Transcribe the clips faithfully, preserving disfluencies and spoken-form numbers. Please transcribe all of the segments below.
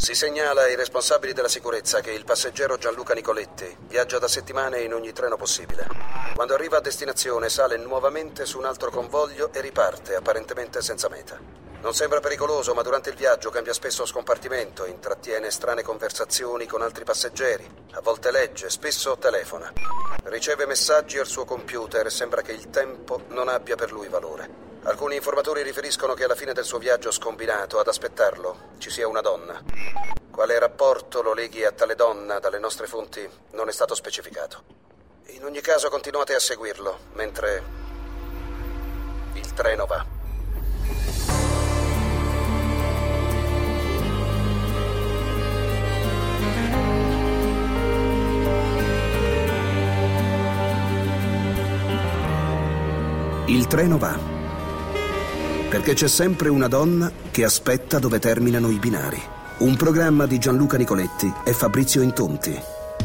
Si segnala ai responsabili della sicurezza che il passeggero Gianluca Nicoletti viaggia da settimane in ogni treno possibile. Quando arriva a destinazione sale nuovamente su un altro convoglio e riparte, apparentemente senza meta. Non sembra pericoloso, ma durante il viaggio cambia spesso scompartimento, intrattiene strane conversazioni con altri passeggeri, a volte legge, spesso telefona. Riceve messaggi al suo computer e sembra che il tempo non abbia per lui valore. Alcuni informatori riferiscono che alla fine del suo viaggio scombinato, ad aspettarlo, ci sia una donna. Quale rapporto lo leghi a tale donna dalle nostre fonti non è stato specificato. In ogni caso continuate a seguirlo, mentre il treno va. Il treno va. Perché c'è sempre una donna che aspetta dove terminano i binari. Un programma di Gianluca Nicoletti e Fabrizio Intonti.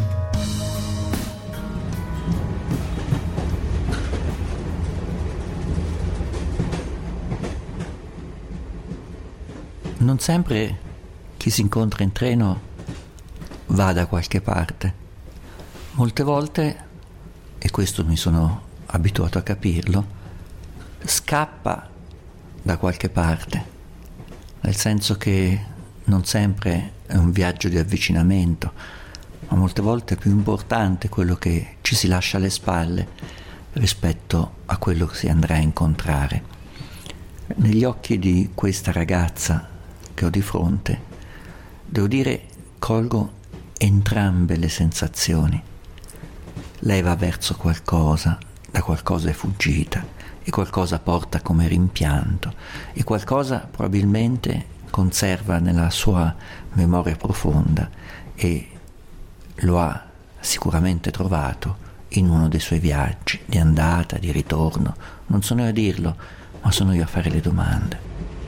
Non sempre chi si incontra in treno va da qualche parte. Molte volte, e questo mi sono abituato a capirlo, scappa da qualche parte, nel senso che non sempre è un viaggio di avvicinamento, ma molte volte è più importante quello che ci si lascia alle spalle rispetto a quello che si andrà a incontrare. Negli occhi di questa ragazza che ho di fronte, devo dire, colgo entrambe le sensazioni. Lei va verso qualcosa, da qualcosa è fuggita, e qualcosa porta come rimpianto, e qualcosa probabilmente conserva nella sua memoria profonda e lo ha sicuramente trovato in uno dei suoi viaggi, di andata, di ritorno. Non sono io a dirlo, ma sono io a fare le domande.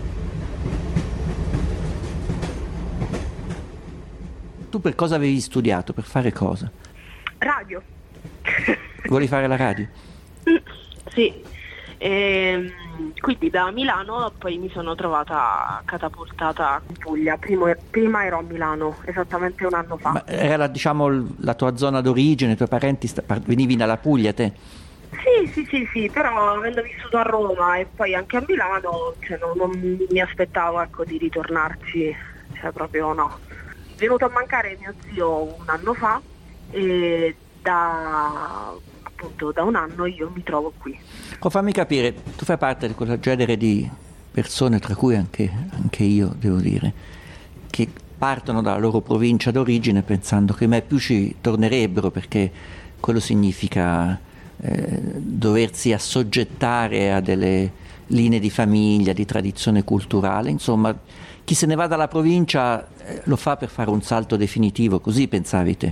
Tu per cosa avevi studiato? Per fare cosa? Radio. Volevi fare la radio? Sì. E quindi da Milano poi mi sono trovata catapultata in Puglia. Primo, prima ero a Milano, esattamente un anno fa. Ma era diciamo la tua zona d'origine, i tuoi parenti, sta, venivi dalla Puglia te? Sì, sì, sì, sì, però avendo vissuto a Roma e poi anche a Milano, cioè, non, non mi aspettavo, ecco, di ritornarci, cioè proprio no. È venuto a mancare mio zio un anno fa e da appunto da un anno io mi trovo qui. Oh, fammi capire, tu fai parte di quel genere di persone, tra cui anche, anche io, devo dire, che partono dalla loro provincia d'origine pensando che mai più ci tornerebbero, perché quello significa eh, doversi assoggettare a delle linee di famiglia, di tradizione culturale. Insomma, chi se ne va dalla provincia eh, lo fa per fare un salto definitivo, così pensavi te?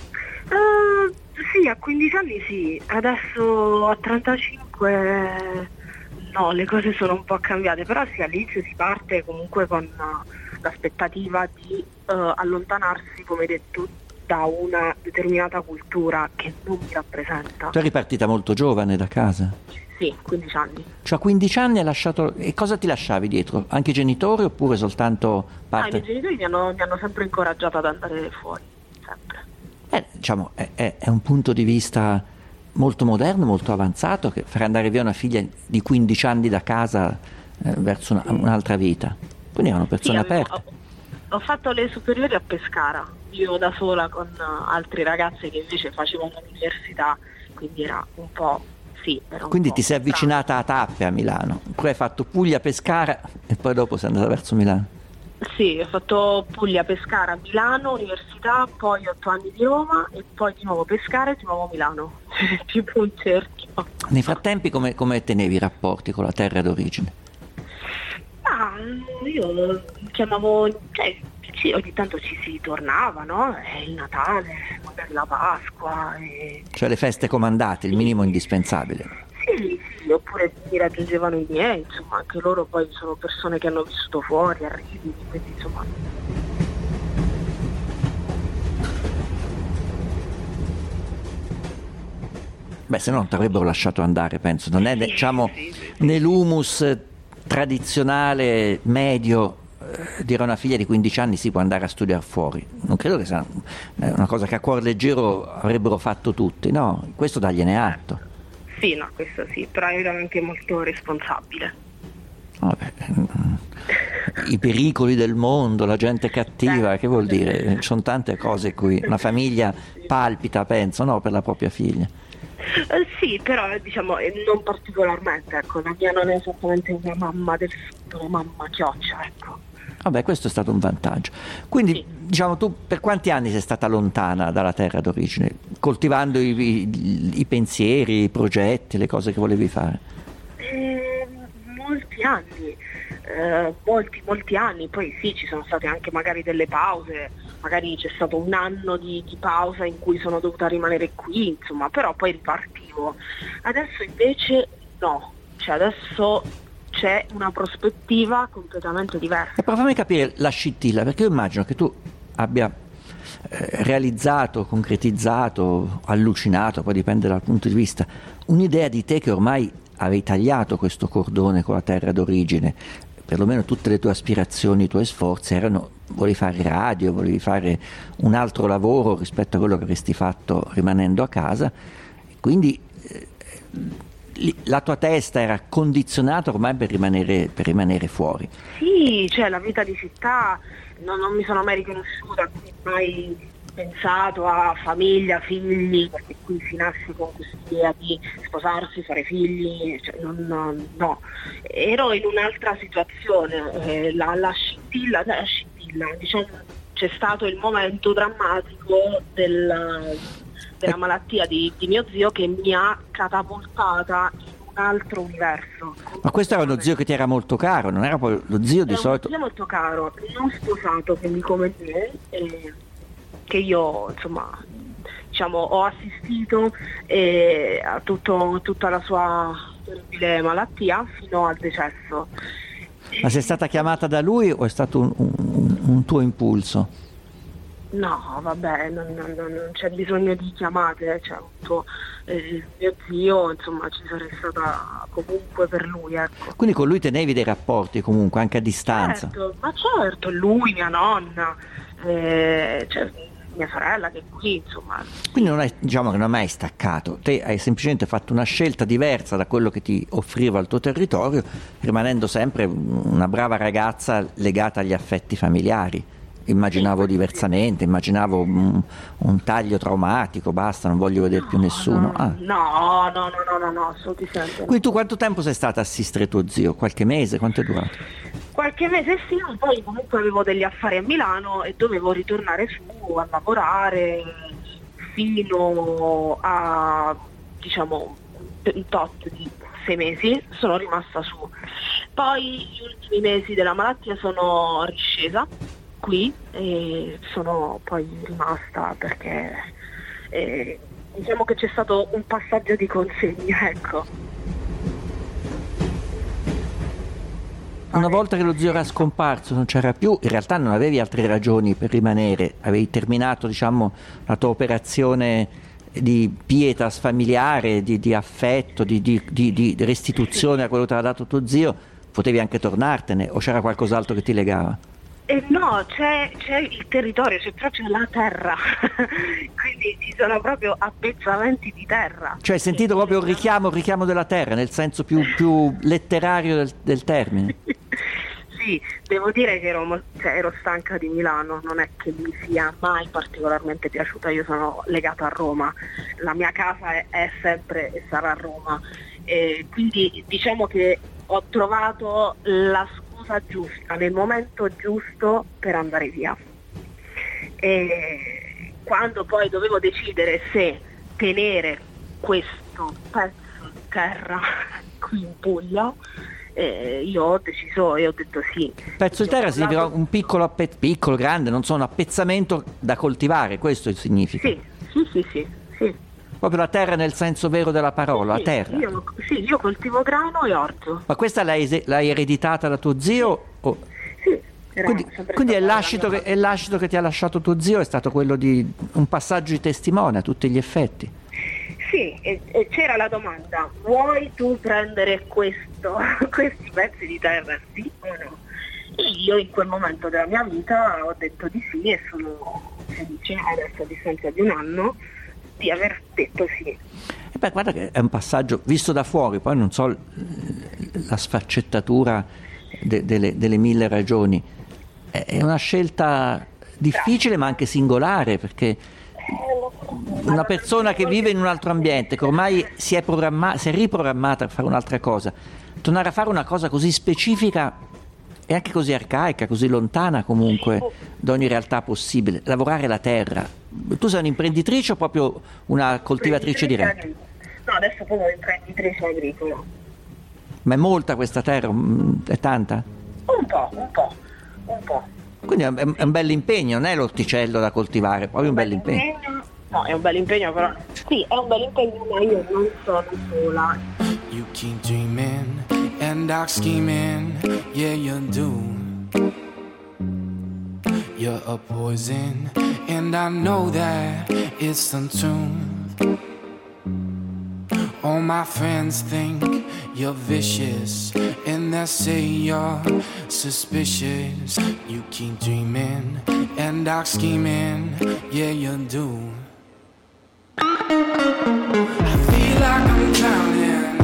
Uh, sì, a quindici anni sì, adesso a trentacinque no, le cose sono un po' cambiate, però sì, all'inizio si parte comunque con uh, l'aspettativa di uh, allontanarsi, come hai detto, da una determinata cultura che non mi rappresenta. Tu eri partita molto giovane da casa? Sì, quindici anni. Cioè a quindici anni hai lasciato... E cosa ti lasciavi dietro? Anche i genitori oppure soltanto parte? Ah, i miei genitori mi hanno, mi hanno sempre incoraggiata ad andare fuori, sempre. Eh, diciamo, è, è, è un punto di vista molto moderno, molto avanzato, che far andare via una figlia di quindici anni da casa eh, verso una, un'altra vita. Quindi erano persone sì, avevo, aperte. Ho, ho fatto le superiori a Pescara, io da sola con uh, altri ragazzi che invece facevano l'università, quindi era un po'... Sì, era un quindi po' ti sei avvicinata a tappe a Milano, poi hai fatto Puglia, Pescara e poi dopo sei andata verso Milano. Sì, ho fatto Puglia, Pescara, Milano, università, poi otto anni di Roma e poi di nuovo Pescara e di nuovo Milano, tipo un cerchio. Nei frattempi come, come tenevi i rapporti con la terra d'origine? Ah, io chiamavo, cioè, sì, ogni tanto ci si tornava, no? È il Natale, magari la Pasqua. E... Cioè le feste comandate, il minimo indispensabile. Sì, sì, oppure mi raggiungevano i miei, insomma, anche loro poi sono persone che hanno vissuto fuori, arrivi, quindi insomma... Beh, se no non ti avrebbero lasciato andare, penso. Non è, sì, diciamo, sì, sì, sì. nell'humus tradizionale, medio, dire a una figlia di quindici anni si può andare a studiare fuori, non credo che sia una cosa che a cuor leggero avrebbero fatto tutti, no? Questo dagliene atto. Sì, no, questo sì, però era anche molto responsabile. Vabbè, i pericoli del mondo, la gente cattiva, che vuol dire? Ci sono tante cose qui una famiglia palpita, penso, no, per la propria figlia. Eh, sì, però diciamo non particolarmente, ecco, la mia non è esattamente una mamma del futuro, mamma chioccia, ecco. Vabbè, questo è stato un vantaggio. Quindi, sì. Diciamo, tu per quanti anni sei stata lontana dalla terra d'origine, coltivando i, i, i pensieri, i progetti, le cose che volevi fare? Eh, molti anni, eh, molti, molti anni, poi sì, ci sono state anche magari delle pause, magari c'è stato un anno di, di pausa in cui sono dovuta rimanere qui, insomma, però poi ripartivo. Adesso invece no, cioè adesso c'è una prospettiva completamente diversa. E però fammi capire la scintilla, perché io immagino che tu abbia eh, realizzato, concretizzato, allucinato, poi dipende dal punto di vista, un'idea di te che ormai avevi tagliato questo cordone con la terra d'origine. Perlomeno tutte le tue aspirazioni, i tuoi sforzi erano, volevi fare radio, volevi fare un altro lavoro rispetto a quello che avresti fatto rimanendo a casa, quindi eh, la tua testa era condizionata ormai per rimanere, per rimanere fuori. Sì, cioè la vita di città non, non mi sono mai riconosciuta, mai pensato a famiglia, figli, perché qui si nasce con quest'idea di sposarsi, fare figli, cioè non, non, no. Ero in un'altra situazione, eh, la, la scintilla, la scintilla, diciamo, c'è stato il momento drammatico della, della malattia di, di mio zio che mi ha catapultata in un altro universo. Ma questo era uno zio che ti era molto caro, non era poi lo zio di è solito? È uno zio molto caro, non sposato, quindi come me, eh, che io insomma diciamo ho assistito eh, a tutto, tutta la sua terribile malattia fino al decesso. Ma sei stata chiamata da lui o è stato un, un, un tuo impulso? No, vabbè, non, non, non c'è bisogno di chiamate, cioè, avuto, eh, mio zio, insomma, ci sarei stata comunque per lui, ecco. Quindi con lui tenevi dei rapporti comunque, anche a distanza? Certo, ma certo, lui, mia nonna, eh, cioè, mia sorella che è qui, insomma. Quindi non hai, diciamo che non hai mai staccato, te hai semplicemente fatto una scelta diversa da quello che ti offriva il tuo territorio, rimanendo sempre una brava ragazza legata agli affetti familiari. Immaginavo diversamente, immaginavo un, un taglio traumatico, basta, non voglio vedere no, più nessuno. No, ah. no, no, no, no, no, no, assolutamente no. Quindi tu quanto tempo sei stata a assistere tuo zio? Qualche mese? Quanto è durato? Qualche mese sì, poi comunque avevo degli affari a Milano e dovevo ritornare su a lavorare fino a, diciamo, un tot di sei mesi, sono rimasta su. Poi gli ultimi mesi della malattia sono riscesa qui e sono poi rimasta perché eh, diciamo che c'è stato un passaggio di consegna, ecco. Una volta che lo zio era scomparso, non c'era più, in realtà non avevi altre ragioni per rimanere, avevi terminato, diciamo, la tua operazione di pietas familiare, di, di affetto, di, di, di, di restituzione a quello che ti aveva dato tuo zio, potevi anche tornartene o c'era qualcos'altro che ti legava? Eh no, c'è, c'è il territorio, c'è proprio la terra, quindi ci sono proprio appezzamenti di terra. Cioè hai sentito proprio il richiamo, il richiamo della terra, nel senso più, più letterario del, del termine? Sì, devo dire che ero, cioè, ero stanca di Milano, non è che mi sia mai particolarmente piaciuta, io sono legata a Roma, la mia casa è, è sempre e sarà a Roma, e quindi diciamo che ho trovato la scusa giusta, nel momento giusto per andare via. E quando poi dovevo decidere se tenere questo pezzo di terra qui in Puglia, Eh, io ho deciso e ho detto sì. Pezzo di terra significa un piccolo, appe- piccolo, grande, non so, un appezzamento da coltivare, questo significa? Sì, sì, sì, sì, sì. Proprio la terra nel senso vero della parola, sì, la terra. Io, sì, io coltivo grano e orzo. Ma questa l'hai, l'hai ereditata da tuo zio? O... Sì. Quindi, quindi è, l'ascito che, è l'ascito che ti ha lasciato tuo zio, è stato quello di un passaggio di testimone a tutti gli effetti? Sì, e, e c'era la domanda, vuoi tu prendere questo, questi pezzi di terra, sì o no? io in quel momento della mia vita ho detto di sì e sono felice adesso a distanza di un anno di aver detto sì. E beh, guarda che è un passaggio visto da fuori, poi non so la sfaccettatura de, delle, delle mille ragioni, è una scelta difficile ma anche singolare, perché una persona che vive in un altro ambiente, che ormai si è, programma- si è riprogrammata per fare un'altra cosa, tornare a fare una cosa così specifica e anche così arcaica, così lontana comunque da ogni realtà possibile, lavorare la terra. Tu sei un'imprenditrice o proprio una coltivatrice diretta? No, adesso sono un'imprenditrice agricola. Ma è molta questa terra? È tanta? Un po', un po', un po'. Quindi è un, è un bel impegno, non è l'orticello da coltivare, proprio un bel impegno. No, è un bel impegno, però sì, è un bel impegno, ma io non sono sola. You keep dreaming and dark scheming, yeah you do. You're a poison and I know that it's the truth. All my friends think you're vicious and they say you're suspicious. You keep dreaming and dark scheming, yeah you do. I feel like I'm drowning.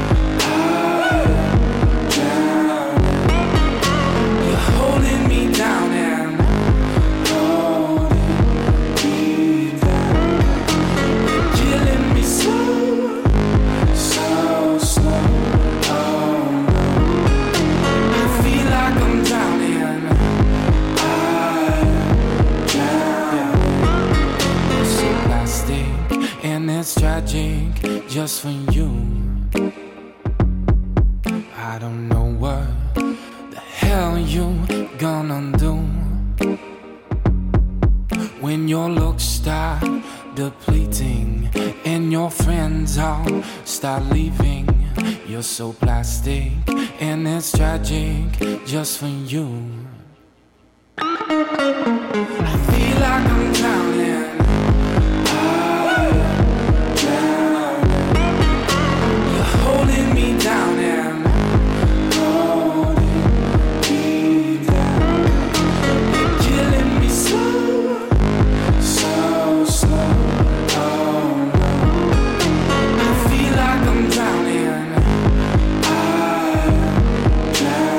I'm drowning. You're holding me down and holding me down. You're killing me slow, so slow. Oh no. I feel like I'm drowning. I'm drowning. You're so plastic. And it's tragic just for you. I don't know what the hell you gonna do when your looks start depleting and your friends all start leaving. You're so plastic and it's tragic just for you. I feel like I'm drowning. Holding me down and holding me down. You're killing me slow, so slow. Oh no. I feel like I'm drowning. I'm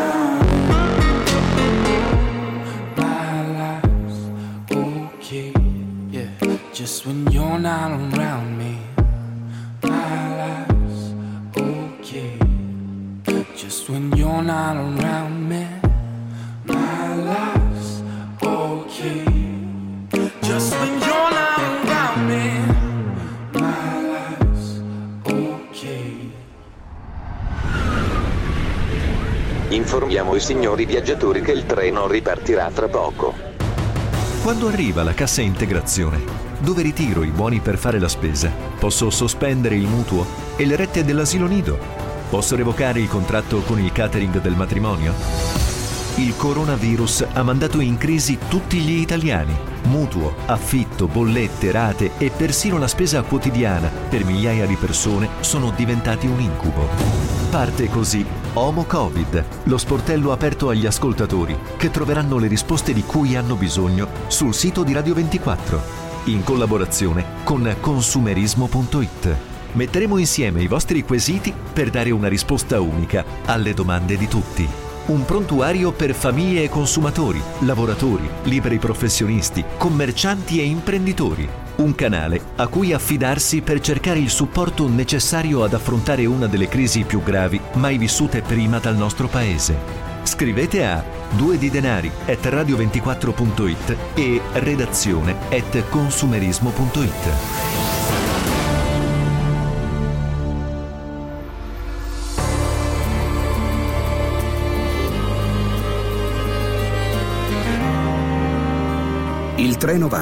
drowning. My life's okay, yeah. Just when you're not around me. My life's okay. Just when you're not around me, my life's okay. Just when you're not around me, my life's okay. Informiamo i signori viaggiatori che il treno ripartirà tra poco. Quando arriva la cassa integrazione, dove ritiro i buoni per fare la spesa, posso sospendere il mutuo e le rette dell'asilo nido. Posso revocare il contratto con il catering del matrimonio? Il coronavirus ha mandato in crisi tutti gli italiani. Mutuo, affitto, bollette, rate e persino la spesa quotidiana per migliaia di persone sono diventati un incubo. Parte così Homo Covid, lo sportello aperto agli ascoltatori che troveranno le risposte di cui hanno bisogno sul sito di Radio ventiquattro, in collaborazione con consumerismo punto it. Metteremo insieme i vostri quesiti per dare una risposta unica alle domande di tutti. Un prontuario per famiglie e consumatori, lavoratori, liberi professionisti, commercianti e imprenditori. Un canale a cui affidarsi per cercare il supporto necessario ad affrontare una delle crisi più gravi mai vissute prima dal nostro paese. Scrivete a due di denari at radio ventiquattro punto it e redazione at consumerismo punto it. Il treno va.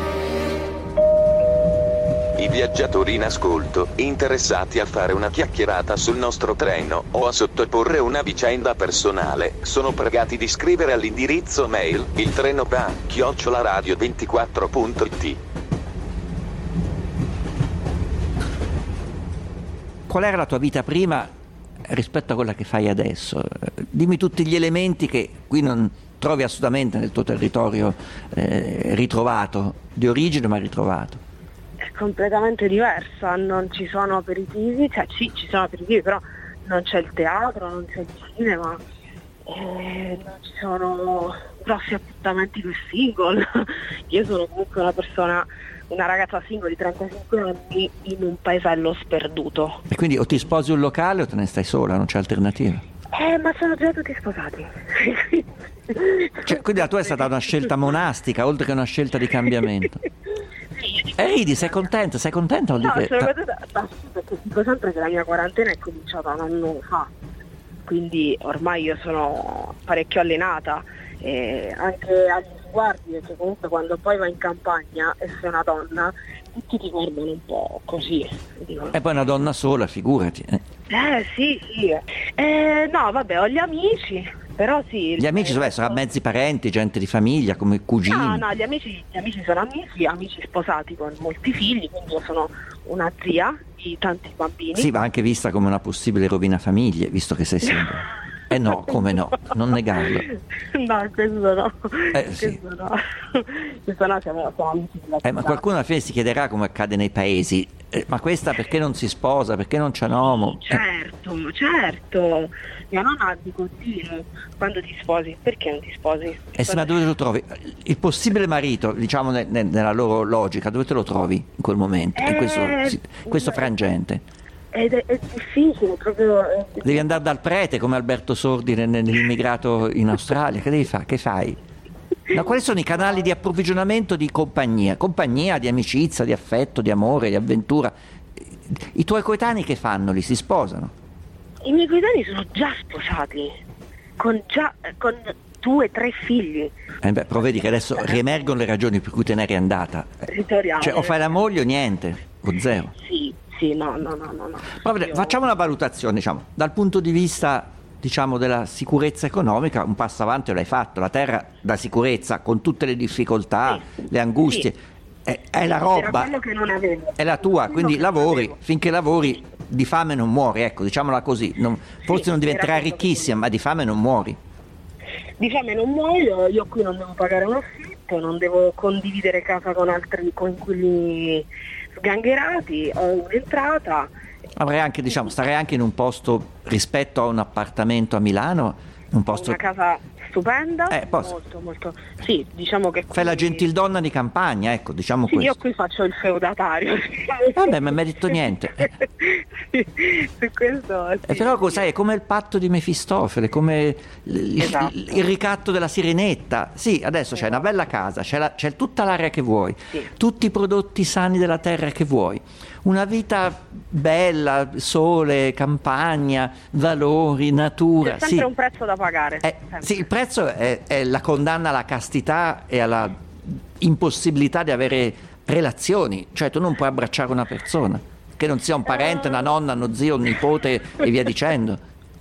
I viaggiatori in ascolto, interessati a fare una chiacchierata sul nostro treno o a sottoporre una vicenda personale, sono pregati di scrivere all'indirizzo mail il treno va chiocciola radio ventiquattro punto it. Qual era la tua vita prima rispetto a quella che fai adesso. Dimmi tutti gli elementi che qui non trovi assolutamente nel tuo territorio eh, ritrovato, di origine ma ritrovato. È completamente diversa, non ci sono aperitivi, cioè sì, ci sono aperitivi, però non c'è il teatro, non c'è il cinema, eh, non ci sono grossi appuntamenti con single. Io sono comunque una persona, una ragazza single di trentacinque anni in un paesello sperduto. E quindi o ti sposi un locale o te ne stai sola, non c'è alternativa? Eh, ma sono già tutti sposati. Cioè, quindi la tua è stata una scelta monastica, oltre che una scelta di cambiamento. E ridi, sei contenta? Sei contenta? No, che... sono contenta perché dico sempre che la mia quarantena è cominciata un anno fa, quindi ormai io sono parecchio allenata, e anche agli sguardi, perché comunque quando poi vai in campagna e sei una donna, tutti ti guardano un po' così. Dico. E poi una donna sola, figurati. Eh, eh sì, sì. Eh, no, vabbè, ho gli amici. Però sì. Gli amici sono, sono mezzi parenti, gente di famiglia, come cugini? No, no, gli amici, gli amici sono amici, amici sposati con molti figli, quindi io sono una zia di tanti bambini. Sì, ma anche vista come una possibile rovina famiglie, visto che sei single. Eh no, come no, non negarlo. No, questo no. Eh, sì. Questo no. Questo no, siamo, siamo amici della eh, ma qualcuno alla fine si chiederà come accade nei paesi. Eh, ma questa perché non si sposa, perché non c'è un uomo? Certo, eh. certo. Mia nonna di continuo, quando ti sposi, perché non ti sposi? Eh sì, ma dove lo trovi? Il possibile marito, diciamo ne, ne, nella loro logica, dove te lo trovi in quel momento, eh, in questo, sì, questo frangente? Ed è, è difficile proprio. È... Devi andare dal prete come Alberto Sordi nell'immigrato in Australia. Che devi fare? Che fai? No, quali sono i canali di approvvigionamento di compagnia? Compagnia, di amicizia, di affetto, di amore, di avventura. I tuoi coetanei che fanno? Li si sposano? I miei coetanei sono già sposati, con già con due, tre figli. Eh beh, però vedi che adesso riemergono le ragioni per cui te ne eri andata. Ritoriamo. Cioè, o fai la moglie o niente, o zero. Sì. Sì, no, no, no, no. no. Però, Io... Facciamo una valutazione, diciamo, dal punto di vista, diciamo, della sicurezza economica, un passo avanti l'hai fatto. La terra da sicurezza, con tutte le difficoltà, sì. le angustie, sì. è, è la roba, che non avevo. È la tua, quindi lavori, finché lavori di fame non muori, ecco, diciamola così. Non, forse sì, non diventerai ricchissima, ma di fame non muori. Di fame non muoio, io qui non devo pagare un affitto, non devo condividere casa con altri coinquilini sgangherati, ho un'entrata. Avrei anche, diciamo, starei anche in un posto rispetto a un appartamento a Milano, un posto... Una casa stupenda, eh, molto, molto. Sì, diciamo che qui... Fai la gentildonna di campagna, ecco, diciamo sì, questo. Io qui faccio il feudatario. Vabbè, ma mi hai detto niente. Sì, su questo sì. E però sai, è come il patto di Mefistofele, come il, esatto. il, il ricatto della sirenetta. Sì, adesso esatto. c'è una bella casa, c'è, la, c'è tutta l'aria che vuoi, sì. tutti i prodotti sani della terra che vuoi, una vita bella, sole, campagna, valori, natura. C'è sempre sì. un prezzo da pagare. Eh, sì, il prezzo è, è la condanna alla castità e alla impossibilità di avere relazioni, cioè tu non puoi abbracciare una persona che non sia un parente, una nonna, uno zio, un nipote e via dicendo.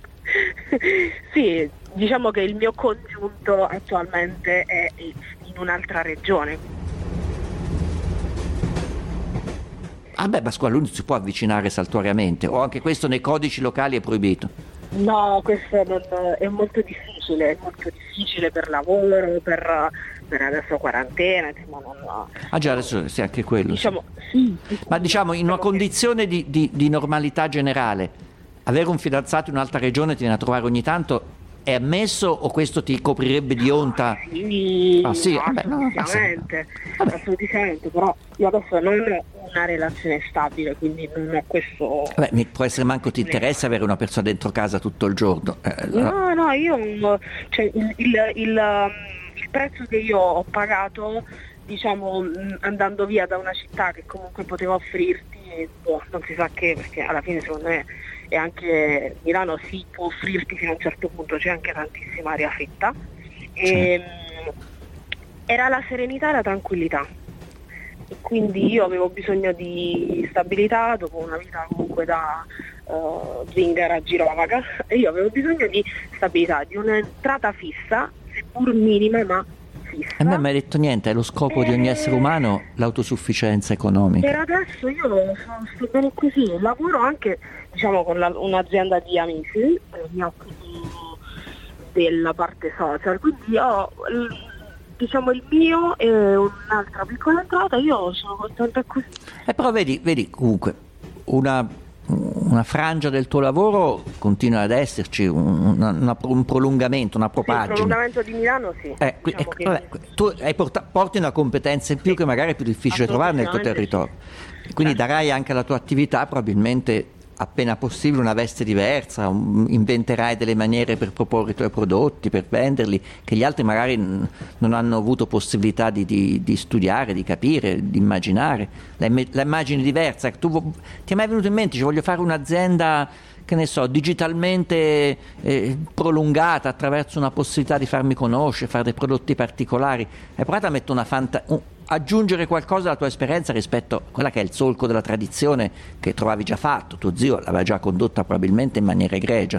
Sì, diciamo che il mio congiunto attualmente è in un'altra regione. Ah beh, ma scusa, lui non si può avvicinare saltuariamente, o anche questo nei codici locali è proibito? No, questo non, è molto difficile, è molto difficile per lavoro, per, per adesso quarantena, insomma non... Ah già, adesso sì, anche quello. Diciamo, sì. Sì, ma diciamo, in una condizione di, di, di normalità generale, avere un fidanzato in un'altra regione ti viene a trovare ogni tanto, è ammesso o questo ti coprirebbe di onta? Sì, ah, sì? No, Vabbè, no, assolutamente, assolutamente, però io adesso non ho una relazione stabile, quindi non ho questo... Vabbè, può essere manco ti interessa avere una persona dentro casa tutto il giorno. Eh, no, no, io, cioè, il, il, il, il prezzo che io ho pagato, diciamo, andando via da una città che comunque poteva offrirti, boh, non si sa che, perché alla fine secondo me e anche Milano si può offrirti fino a un certo punto, c'è anche tantissima aria fritta, e, certo. Era la serenità e la tranquillità, e quindi io avevo bisogno di stabilità dopo una vita comunque da uh, zingara girovaga, e io avevo bisogno di stabilità, di un'entrata fissa, seppur minima ma fissa. E a me mi hai detto niente, è lo scopo e... di ogni essere umano l'autosufficienza economica. Per adesso io sono, sto bene così, lavoro anche diciamo con la, un'azienda di amici, eh, mi occupo della parte social, quindi ho diciamo il mio e un'altra piccola entrata, io sono contenta così. Eh, però vedi, vedi comunque una, una frangia del tuo lavoro continua ad esserci, un, una, una, un prolungamento, una propagine. Sì, il prolungamento di Milano sì. Eh, diciamo ecco, che... vabbè, tu hai porta, porti una competenza in più, sì, che magari è più difficile trovare nel tuo territorio. Sì. Quindi darai anche alla tua attività probabilmente appena possibile una veste diversa, un, inventerai delle maniere per proporre i tuoi prodotti, per venderli, che gli altri magari n- non hanno avuto possibilità di, di, di studiare, di capire, di immaginare. La, la immagine diversa, tu, ti è mai venuto in mente, ci voglio fare un'azienda, che ne so, digitalmente eh, prolungata attraverso una possibilità di farmi conoscere, fare dei prodotti particolari? Hai provato a mettere una fantasia, aggiungere qualcosa alla tua esperienza rispetto a quella che è il solco della tradizione che trovavi già fatto, tuo zio l'aveva già condotta probabilmente in maniera egregia?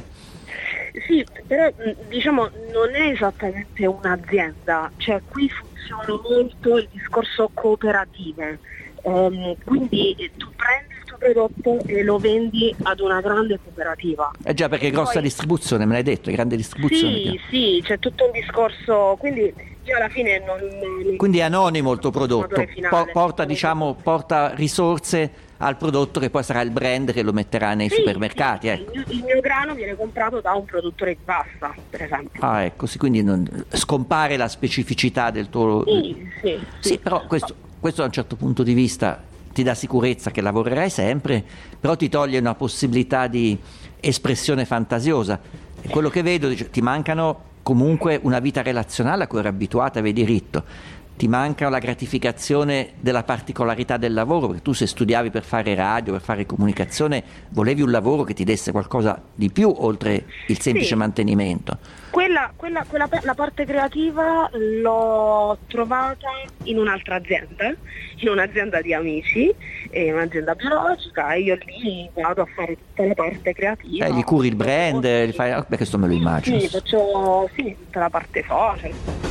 Sì, però diciamo non è esattamente un'azienda, cioè qui funziona molto il discorso cooperative, um, quindi tu prendi il tuo prodotto e lo vendi ad una grande cooperativa. Eh già, perché è grossa poi... distribuzione, me l'hai detto, grande distribuzione. Sì, sì, c'è tutto un discorso, quindi io alla fine non... Quindi è anonimo il tuo prodotto, po- porta, diciamo, porta risorse al prodotto che poi sarà il brand che lo metterà nei sì, supermercati. Sì, ecco. il, il mio grano viene comprato da un produttore di pasta, per esempio. Ah, ecco, sì, quindi non, scompare la specificità del tuo... Sì, sì, sì, sì. però questo, questo da un certo punto di vista ti dà sicurezza che lavorerai sempre, però ti toglie una possibilità di espressione fantasiosa. E quello che vedo, dice, ti mancano comunque una vita relazionale a cui eri abituata, avevi diritto, ti manca la gratificazione della particolarità del lavoro, perché tu se studiavi per fare radio, per fare comunicazione, volevi un lavoro che ti desse qualcosa di più oltre il semplice sì. mantenimento. Quella, quella, quella, la parte creativa l'ho trovata in un'altra azienda, in un'azienda di amici, in un'azienda biologica, e io lì vado a fare tutta la parte creativa. Eh, gli curi il brand, gli fai... oh, beh, questo me lo immagino. Sì, faccio sì, tutta la parte social.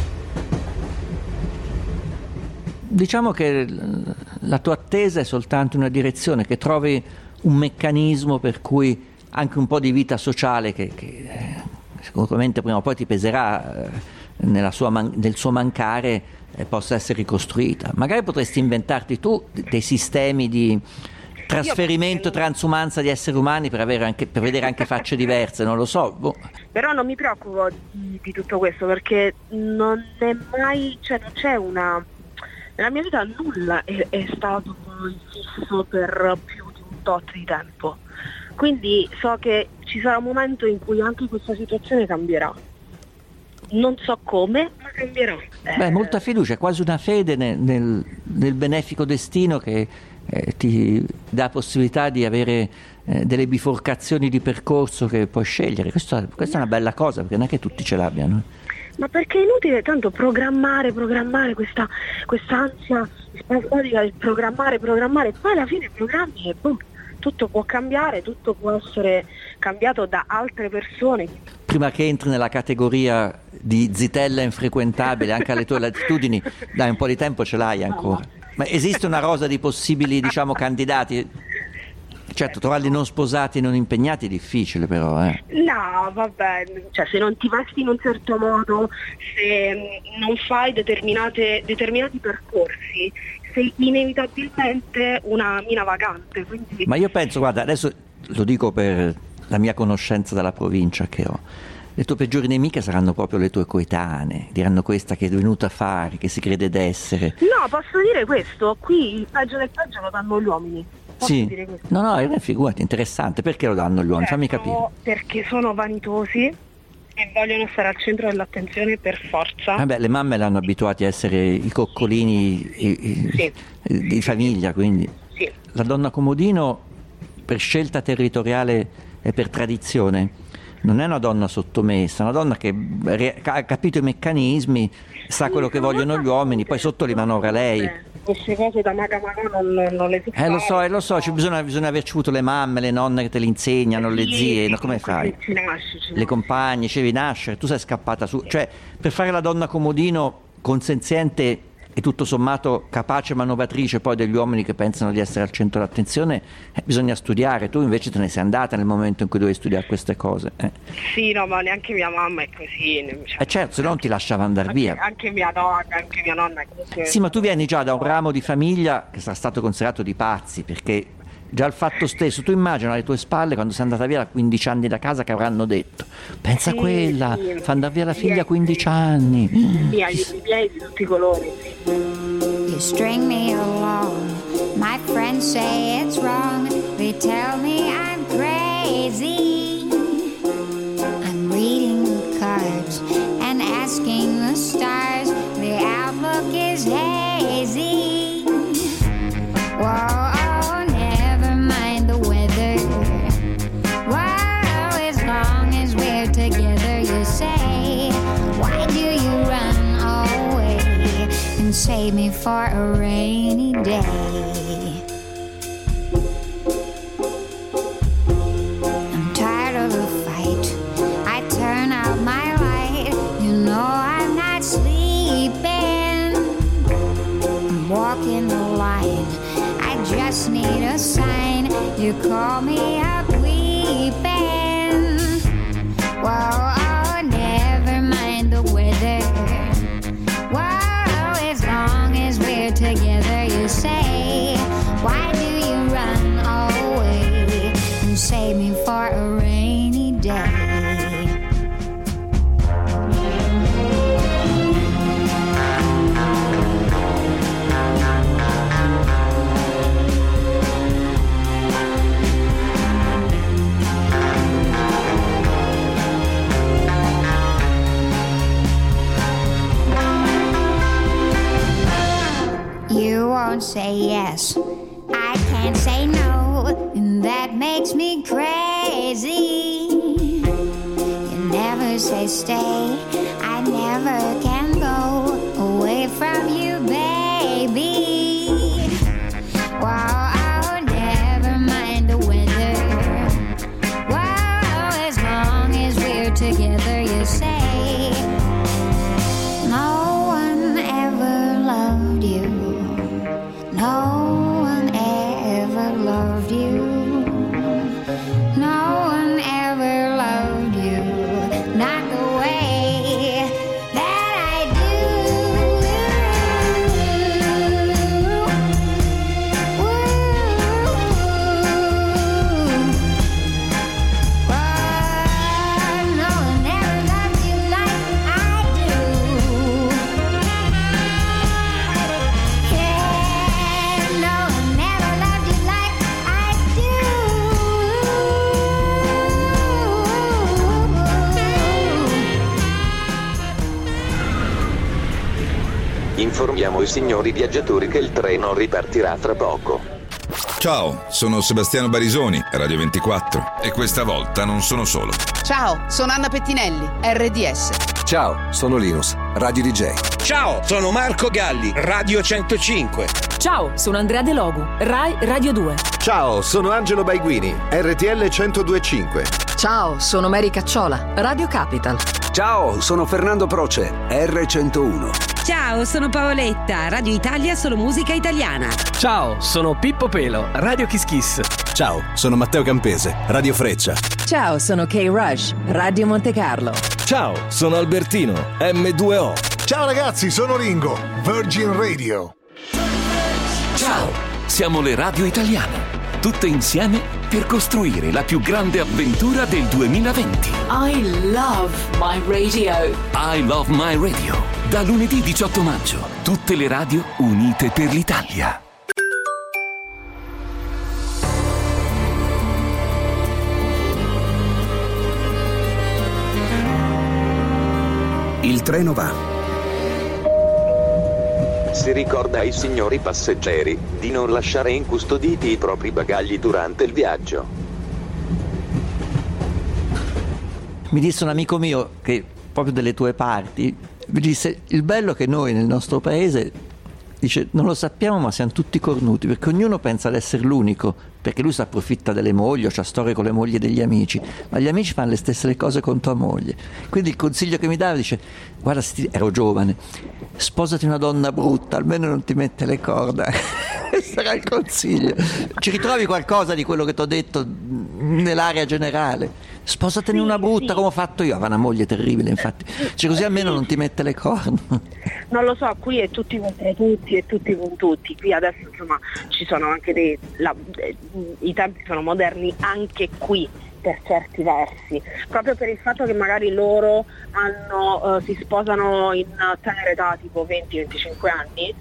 Diciamo che la tua attesa è soltanto una direzione, che trovi un meccanismo per cui anche un po' di vita sociale che, che sicuramente prima o poi ti peserà nella sua man- nel suo mancare eh, possa essere ricostruita. Magari potresti inventarti tu dei sistemi di trasferimento, transumanza di esseri umani per, avere anche, per vedere anche facce diverse, non lo so. Boh. Però non mi preoccupo di, di tutto questo, perché non è mai, cioè non c'è una... Nella mia vita nulla è, è stato poi fisso per più di un tot di tempo, quindi so che ci sarà un momento in cui anche questa situazione cambierà, non so come, ma cambierà. Beh, molta fiducia, quasi una fede nel, nel, nel benefico destino che eh, ti dà possibilità di avere eh, delle biforcazioni di percorso che puoi scegliere. Questa, questa è una bella cosa, perché non è che tutti ce l'abbiano. Ma perché è inutile tanto programmare, programmare, questa ansia spasmodica del programmare, programmare, poi alla fine programmi e boom, tutto può cambiare, tutto può essere cambiato da altre persone. Prima che entri nella categoria di zitella infrequentabile anche alle tue latitudini, dai, un po' di tempo ce l'hai ancora. Ma esiste una rosa di possibili, diciamo, candidati? Certo, trovarli non sposati e non impegnati è difficile, però. Eh. No, vabbè, cioè se non ti vesti in un certo modo, se non fai determinate, determinati percorsi, sei inevitabilmente una mina vagante. Quindi... Ma io penso, guarda, adesso lo dico per la mia conoscenza della provincia che ho, le tue peggiori nemiche saranno proprio le tue coetanee, diranno questa che è venuta a fare, che si crede d'essere. No, posso dire questo, qui il peggio del peggio lo danno gli uomini. Sì, no, no, è figurati, interessante. Perché lo danno gli uomini? Fammi capire. Perché sono vanitosi e vogliono stare al centro dell'attenzione per forza. Vabbè, le mamme l'hanno abituati a essere i coccolini i, sì. i, di famiglia, quindi sì. La donna comodino per scelta territoriale e per tradizione non è una donna sottomessa, è una donna che ha capito i meccanismi, sa quello che vogliono gli uomini, poi sotto li manovra lei. Queste cose da maga maga non, non le si Eh lo so, eh, lo so, ci bisogna, bisogna averci avuto le mamme, le nonne che te le insegnano, le sì, zie, sì, no, come fai? Ci nasci, ci le compagne, ci devi nascere, tu sei scappata su, cioè per fare la donna comodino consenziente e tutto sommato capace manovratrice poi degli uomini che pensano di essere al centro dell'attenzione, eh, bisogna studiare. Tu invece te ne sei andata nel momento in cui dovevi studiare queste cose. Eh. Sì, no, ma neanche mia mamma è così. Cioè, eh certo, se no non ti lasciava andare anche, via. Anche mia nonna, anche mia nonna comunque... Sì, ma tu vieni già da un ramo di famiglia che sarà stato considerato di pazzi, perché già il fatto stesso, tu immagina alle tue spalle quando sei andata via da quindici anni da casa che avranno detto pensa sì, a quella, sì, fa andare via la figlia a quindici sì. anni. Sì, ai miei di tutti i colori, sì. You string me along, my friends say it's wrong, they tell me I'm crazy. I'm reading the cards and asking the stars, the outlook is hazy. Whoa, oh, never mind the weather. Whoa, as long as we're together, you say, why do you run away and save me for a rainy day? I'm tired of the fight, I turn out my light, you know I'm not sleeping. I'm walking the line, I just need a sign, you call me up weeping. Whoa, oh, never mind the weather. Whoa, as long as we're together, you say, why do you run away and save me for a rainy day? You won't say yes, I can't say no, and that makes me crazy. You never say stay, I never can go away from you, baby. Wow, oh, never mind the weather. Wow, as long as we're together, you say, no one ever loved you. No one ever loved you. No one ever loved you. Not the way that I do. Ooh. Oh, no one ever loved you like I do. Yeah, no one ever loved you like I do. Informiamo i signori viaggiatori che il treno ripartirà tra poco. Ciao, sono Sebastiano Barisoni, Radio ventiquattro, e questa volta non sono solo. Ciao, sono Anna Pettinelli, R D S. Ciao, sono Linus, Radio D J. Ciao, sono Marco Galli, Radio centocinque. Ciao, sono Andrea De Logu, Rai Radio due. Ciao, sono Angelo Baiguini, R T L centodue e cinque. Ciao, sono Mary Cacciola, Radio Capital. Ciao, sono Fernando Proce, R centouno. Ciao, sono Paoletta, Radio Italia Solo Musica Italiana. Ciao, sono Pippo Pelo, Radio Kiss Kiss. Ciao, sono Matteo Campese, Radio Freccia. Ciao, sono Kay Rush, Radio Monte Carlo. Ciao, sono Albertino, M due O. Ciao ragazzi, sono Ringo, Virgin Radio. Ciao, siamo le radio italiane, tutte insieme per costruire la più grande avventura del duemilaventi. I love my radio. I love my radio. Da lunedì diciotto maggio, tutte le radio unite per l'Italia. Il treno va. Si ricorda ai signori passeggeri di non lasciare incustoditi i propri bagagli durante il viaggio. Mi disse un amico mio che proprio delle tue parti mi disse: il bello è che noi nel nostro paese Dice, non lo sappiamo ma siamo tutti cornuti, perché ognuno pensa di essere l'unico, perché lui si approfitta delle mogli o c'ha storie con le mogli degli amici, ma gli amici fanno le stesse le cose con tua moglie. Quindi il consiglio che mi dava, dice, guarda, sti... ero giovane, sposati una donna brutta, almeno non ti mette le corna. Questo era il consiglio. Ci ritrovi qualcosa di quello che ti ho detto nell'area generale? Sposatene sì, una brutta, sì. Come ho fatto io, aveva una moglie terribile, infatti, cioè, così almeno sì, non ti mette le corna. Non lo so, qui è tutti contro tutti e tutti con tutti, qui adesso insomma ci sono anche dei la, i tempi sono moderni anche qui per certi versi, proprio per il fatto che magari loro hanno uh, si sposano in tenera età, tipo venti venticinque anni,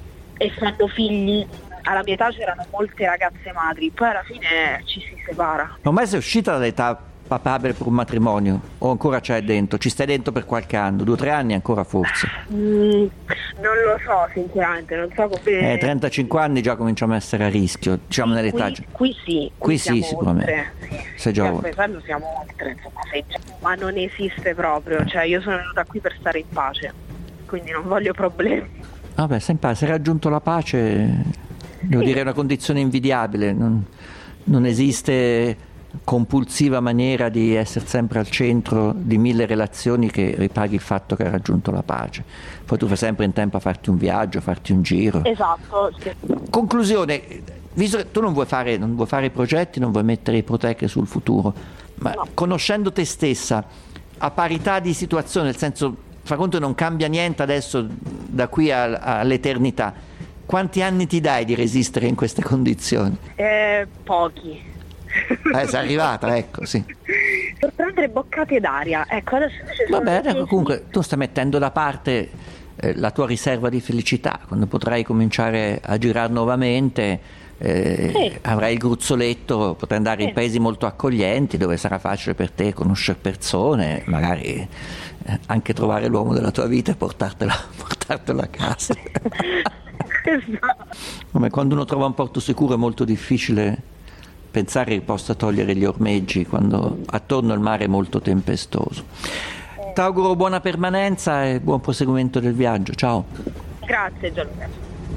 e fanno figli. Alla mia età c'erano molte ragazze madri, poi alla fine ci si separa. Ormai sei uscita dall'età papabile per un matrimonio o ancora c'è dentro? Ci stai dentro per qualche anno, due o tre anni ancora forse? Mm, non lo so sinceramente, non so come... Eh, trentacinque anni già cominciamo a essere a rischio, diciamo sì, nell'età. Qui, qui sì, qui, qui sì sicuramente. Oltre, sì. Sei già oltre. Siamo oltre, insomma, sei già... ma non esiste proprio, cioè io sono venuta qui per stare in pace, quindi non voglio problemi. Vabbè, sei in pace, se hai raggiunto la pace, devo sì. dire è una condizione invidiabile, non, non esiste compulsiva maniera di essere sempre al centro di mille relazioni che ripaghi il fatto che hai raggiunto la pace. Poi tu fai sempre in tempo a farti un viaggio, a farti un giro. Esatto. Sì. Conclusione, visto che tu non vuoi fare, non vuoi fare i progetti, non vuoi mettere ipoteche sul futuro, ma no. Conoscendo te stessa, a parità di situazione, nel senso, fa conto che non cambia niente adesso da qui a, all'eternità, quanti anni ti dai di resistere in queste condizioni? Eh, pochi. Eh, sei arrivata, ecco, sì. Per prendere boccate d'aria, ecco, adesso va bene, ecco, comunque tu stai mettendo da parte eh, la tua riserva di felicità, quando potrai cominciare a girare nuovamente, eh, sì. avrai il gruzzoletto, potrai andare sì. in paesi molto accoglienti dove sarà facile per te conoscere persone, magari eh, anche trovare l'uomo della tua vita e portartelo, portartelo a casa. Esatto. Come quando uno trova un porto sicuro è molto difficile pensare che possa togliere gli ormeggi quando attorno al mare è molto tempestoso. Ti auguro buona permanenza e buon proseguimento del viaggio. Ciao. Grazie Gianluca.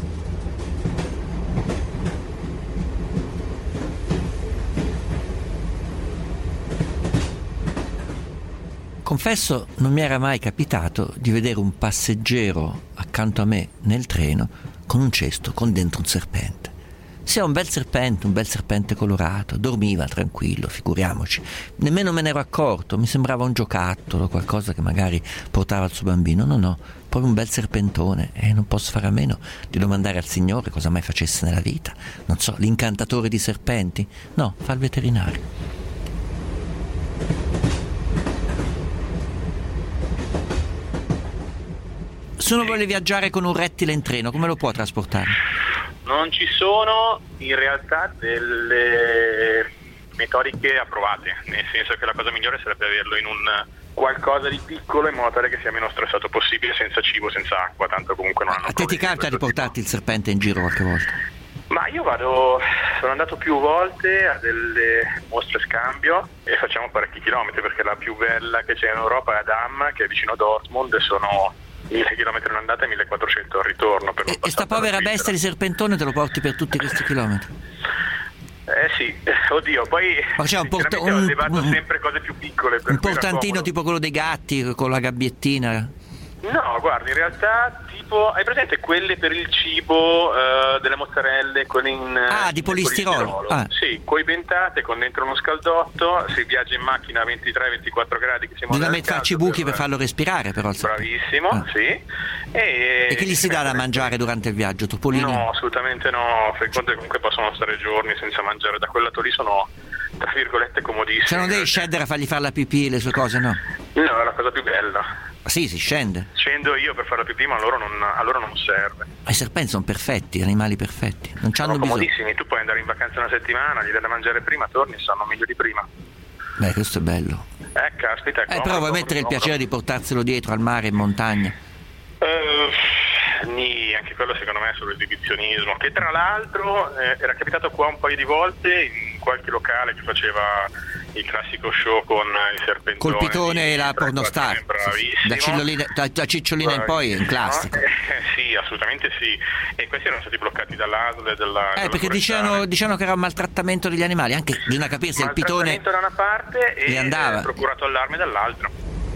Confesso, non mi era mai capitato di vedere un passeggero accanto a me nel treno con un cesto con dentro un serpente. Sì, un bel serpente, un bel serpente colorato, dormiva tranquillo, figuriamoci. Nemmeno me ne ero accorto, mi sembrava un giocattolo, qualcosa che magari portava al suo bambino. No, no, proprio un bel serpentone. E non posso fare a meno di domandare al Signore cosa mai facesse nella vita. Non so, l'incantatore di serpenti? No, fa il veterinario. Se uno vuole viaggiare con un rettile in treno, come lo può trasportare? Non ci sono in realtà delle metodiche approvate, nel senso che la cosa migliore sarebbe averlo in un qualcosa di piccolo in modo tale che sia meno stressato possibile, senza cibo, senza acqua, tanto comunque non hanno. A te ti capita di portarti il serpente in giro qualche volta? Ma io vado, sono andato più volte a delle mostre scambio e facciamo parecchi chilometri, perché la più bella che c'è in Europa è ad Hamm, che è vicino a Dortmund, e sono mille chilometri in andata e millequattrocento al ritorno. Per e, e sta povera bestia di serpentone te lo porti per tutti questi chilometri? Eh sì, oddio, poi ma c'è un port- ho un, allevato un, sempre cose più piccole. Per un portantino tipo quello dei gatti con la gabbiettina? No, guarda, in realtà tipo, hai presente quelle per il cibo uh, delle mozzarelle con in ah di polistirolo, polistirolo. Ah. Sì, coibentate con dentro uno scaldotto, si viaggia in macchina a ventitré ventiquattro gradi che si muove. Bisogna farci buchi per... per farlo respirare però. Bravissimo, ah. sì. E... e che gli si dà da mangiare durante il viaggio, topolini? No, assolutamente no, fai conto che comunque possono stare giorni senza mangiare, da quel lato lì sono tra virgolette comodissimi. Se non devi scendere a fargli fare la pipì, le sue cose, no? No, è la cosa più bella. Sì, si scende. Scendo io per fare la pipì, ma a loro non, a loro non serve. I serpenti sono perfetti, animali perfetti. Non c'hanno sono bisogno. Comodissimi, tu puoi andare in vacanza una settimana, gli dai da mangiare prima, torni e stanno meglio di prima. Beh, questo è bello. Eh, caspita, è comodo, Eh, però vuoi mettere il piacere di portarselo dietro al mare, in montagna? Uh, nì, anche quello secondo me è solo esibizionismo. Che tra l'altro eh, era capitato qua un paio di volte in qualche locale che faceva il classico show con il serpentone. Col pitone e la pornostar. Da, Cillolina, da, da Cicciolina in poi è un classico. Eh, sì, assolutamente sì. E questi erano stati bloccati dall'A S L e dalla... Eh, perché dicevano, dicevano che era un maltrattamento degli animali, anche bisogna capire se il pitone da una parte e andava. procurato allarme dall'altra.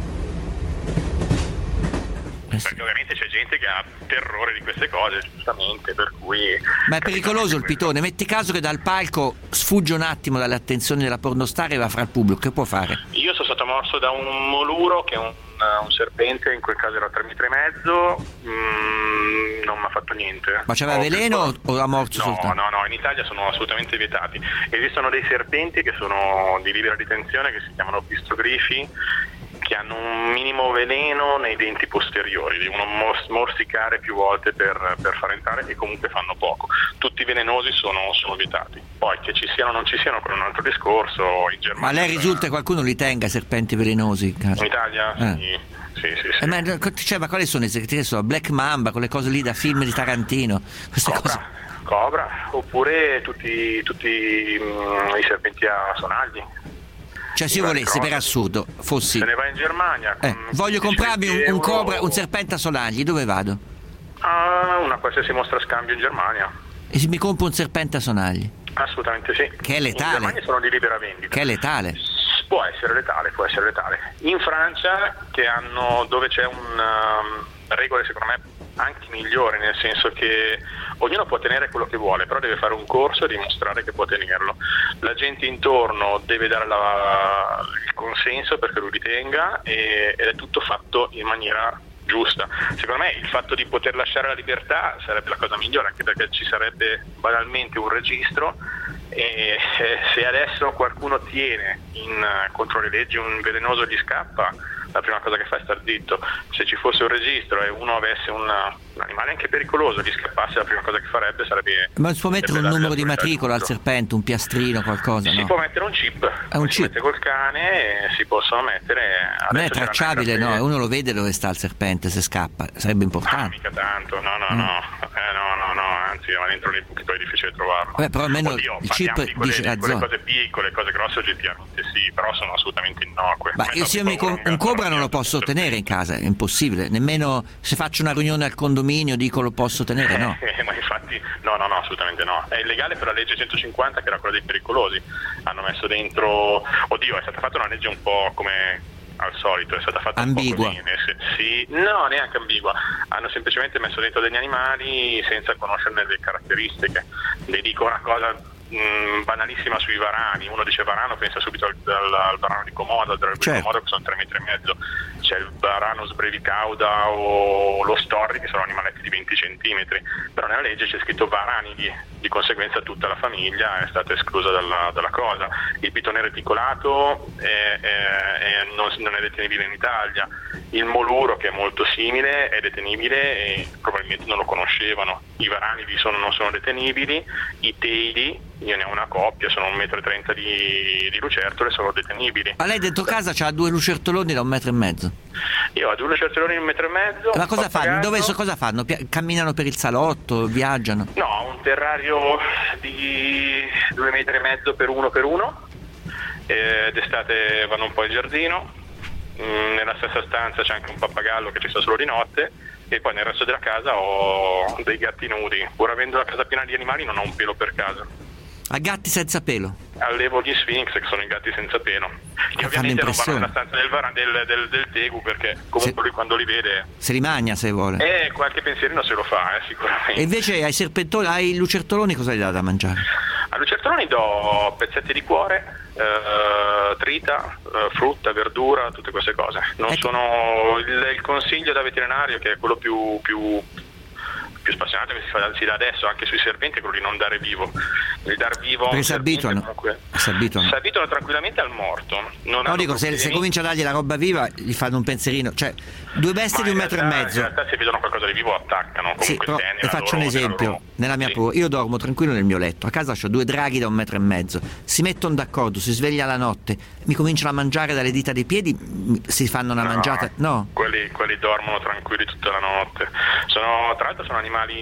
Eh sì. Perché ovviamente c'è gente che ha terrore di queste cose, giustamente, per cui... Ma è pericoloso il pitone, metti caso che dal palco sfugge un attimo dalle attenzioni della pornostar e va fra il pubblico, che può fare? Io sono stato morso da un moluro, che è un, un serpente, in quel caso era tre metri e mezzo, mm, non mi ha fatto niente. Ma c'aveva veleno o ha morso no, soltanto? No, no, in Italia sono assolutamente vietati. Esistono dei serpenti che sono di libera detenzione, che si chiamano pistrogrifi, che hanno un minimo veleno nei denti posteriori, devono mors- morsicare più volte per, per far entrare, e comunque fanno poco. Tutti i velenosi sono, sono vietati. Poi che ci siano o non ci siano, con un altro discorso. In Germania, ma lei risulta che qualcuno li tenga serpenti velenosi? In Italia? Eh. Sì, sì, sì. sì. Eh, ma, cioè, ma quali sono i sono Black Mamba, quelle cose lì da film di Tarantino? Queste Cobra, cose... Cobra, oppure tutti, tutti mh, i serpenti a sonagli. Cioè, se io volessi, per assurdo, fossi... Se ne va in Germania... Con eh, voglio comprarmi un, un cobra, un serpente a sonagli, dove vado? Ah, una qualsiasi mostra scambio in Germania. E se mi compro un serpente a sonagli? Assolutamente sì. Che è letale. In Germania sono di libera vendita. Che è letale. Può essere letale, può essere letale. In Francia, che hanno, dove c'è un um, regole secondo me anche migliori, nel senso che ognuno può tenere quello che vuole, però deve fare un corso e dimostrare che può tenerlo. La gente intorno deve dare la, il consenso perché lui li tenga, e, ed è tutto fatto in maniera giusta. Secondo me il fatto di poter lasciare la libertà sarebbe la cosa migliore, anche perché ci sarebbe banalmente un registro, e se adesso qualcuno tiene in, contro le leggi un velenoso gli scappa, la prima cosa che fa è star zitto. Se ci fosse un registro e uno avesse un, un animale anche pericoloso, gli scappasse, la prima cosa che farebbe sarebbe... Ma si può mettere un numero di matricola al serpente, un piastrino, qualcosa? Si no? può mettere un chip, è un si chip. mette col cane e si possono mettere... Non è tracciabile, no? Uno lo vede dove sta il serpente se scappa, sarebbe importante. No, mica tanto, no, no, mm. no, eh, no, no, no, anzi va dentro nei buchi, poi è difficile trovarlo. Vabbè, però almeno Oddio, il chip di quelle, dice la quelle zona. cose piccole, cose grosse oggettivamente sì, però sono assolutamente innocue. Ma io se io mi com- un cobra non lo posso tenere in casa, è impossibile, nemmeno se faccio una riunione al condominio dico lo posso tenere, no? Eh, ma infatti no, no, no, assolutamente no. È illegale per la legge centocinquanta, che era quella dei pericolosi. Hanno messo dentro, oddio, è stata fatta una legge un po' come al solito, è stata fatta ambigua. Un po' così, sì, no, neanche ambigua. Hanno semplicemente messo dentro degli animali senza conoscerne le caratteristiche. Le dico una cosa mh, banalissima sui varani. Uno dice varano, pensa subito al, al, al varano di Komodo, al drago certo. di Komodo, che sono tre metri e mezzo. C'è il varano sbrevicauda o lo storri, che sono animaletti di venti centimetri, però nella legge c'è scritto varani, di, di conseguenza tutta la famiglia è stata esclusa dalla, dalla cosa. Il pitone reticolato è, è, è, non, non è detenibile in Italia. Il moluro, che è molto simile, è detenibile e probabilmente non lo conoscevano. I varani vi sono, non sono detenibili. I teidi, io ne ho una coppia, sono un metro e trenta di, di lucertole, sono detenibili. Ma lei dentro casa c'ha due lucertoloni da un metro e mezzo? Io ho due lucertoloni di un metro e mezzo. Ma cosa fanno? Dove, so, cosa fanno? Pia- camminano per il salotto? Viaggiano? No, un terrario di due metri e mezzo per uno per uno. Eh, d'estate vanno un po' in giardino. Mm, nella stessa stanza c'è anche un pappagallo che ci sta solo di notte, e poi nel resto della casa ho dei gatti nudi. Pur avendo la casa piena di animali non ho un pelo per casa. Ha gatti senza pelo? Allevo gli Sphinx, che sono i gatti senza pelo, che ovviamente non vanno nella stanza del, var- del, del, del Tegu, perché comunque se, lui quando li vede se li mangia, se vuole. Eh, qualche pensierino se lo fa, eh, sicuramente. E invece ai serpentoni, ai lucertoloni cosa gli dà da mangiare? Ai lucertoloni do pezzetti di cuore, eh, trita, eh, frutta, verdura, tutte queste cose. Non ecco. sono il, il consiglio da veterinario, che è quello più più più spassionato che si, fa, si dà adesso anche sui serpenti, è quello di non dare vivo. Il dar vivo perché si abituano. Comunque, si abituano si abituano tranquillamente al morto. Non no, dico, se, se comincia a dargli la roba viva gli fanno un pensierino, cioè due bestie di un metro realtà, e mezzo. In realtà se vedono qualcosa di vivo attaccano. Comunque sì, però tenera, le faccio loro, un esempio loro... nella mia sì. paura. Io dormo tranquillo nel mio letto, a casa ho due draghi da un metro e mezzo, si mettono d'accordo, si sveglia la notte, mi cominciano a mangiare dalle dita dei piedi, si fanno una no, mangiata. No, quelli, quelli dormono tranquilli tutta la notte. Sono, tra l'altro sono animali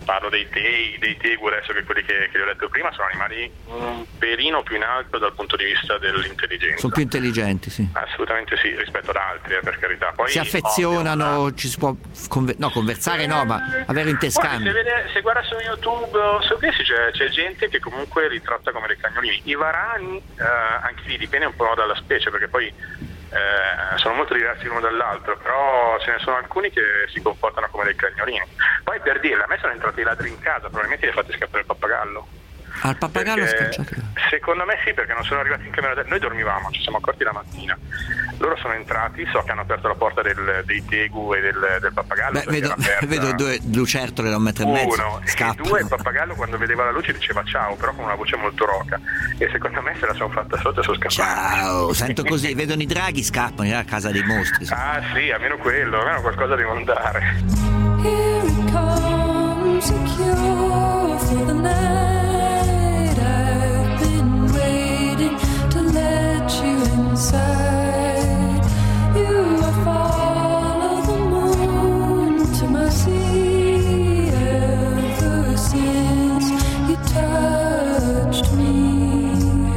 parlo dei tei, dei tegu adesso, che quelli che, che vi ho detto prima sono animali un pelino più in alto dal punto di vista dell'intelligenza. Sono più intelligenti, sì. Assolutamente sì, rispetto ad altri, eh, per carità. Poi, si affezionano, ovvio, ci si può conver- no, conversare no, ma avere interscambi. Se, vede, se guarda su YouTube o su che c'è, c'è gente che comunque li tratta come dei cagnolini. I varani, eh, anche lì dipende un po' dalla specie, perché poi eh, sono molto diversi l'uno dall'altro, però ce ne sono alcuni che si comportano come dei cagnolini. Poi, per dirla, a me sono entrati i ladri in casa, probabilmente li fate scappare il pappagallo. Al pappagallo scacciato? Secondo me sì, perché non sono arrivati in camera da... Noi dormivamo, ci siamo accorti la mattina. Loro sono entrati, so che hanno aperto la porta del, dei tegu e del, del pappagallo. Beh, vedo, vedo due lucertole da un metro e mezzo. Uno, scappano. E due, il pappagallo quando vedeva la luce diceva ciao, però con una voce molto roca. E secondo me se la sono fatta sotto e sono scappati. Ciao, sento così, vedono i draghi, scappano a casa dei mostri. Ah sì, almeno quello, almeno qualcosa devo andare. Here it comes, a cure for the night. I've been waiting to let you inside. You I follow the moon to my sea ever since you touched me.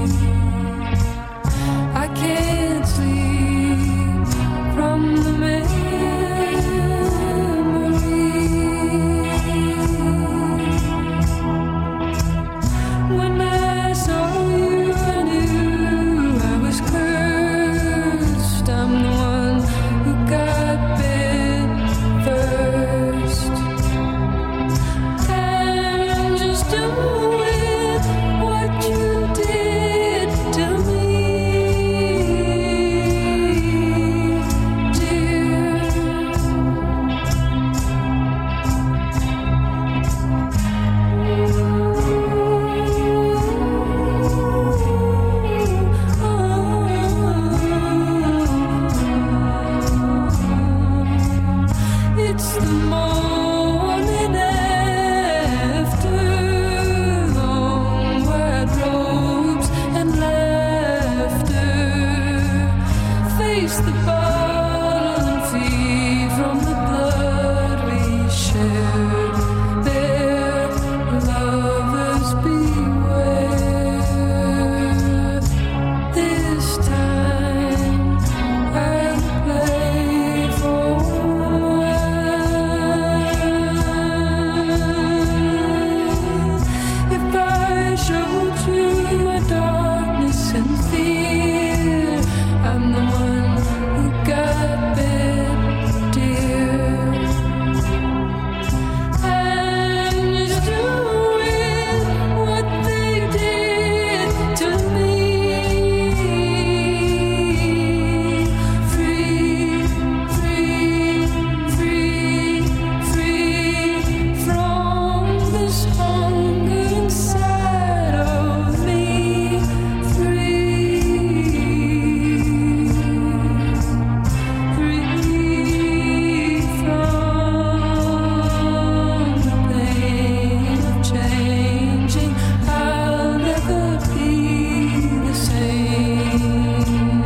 I can't sleep from the memory. When I saw you, I knew I was cursed. I'm the one who got bit first. I'm just doing what you did to me, it's the morning after, long white robes and laughter. Face the bottle and feed from the blood we shared. There, lovers beware. This time I'll play for if I showed you my darkness and fear, I'm the one who got bit, dear. I'm just doing what they did to me. Free, free, free, free from this hunger inside of me. Free, free from the pain of changing. I'll never be the same.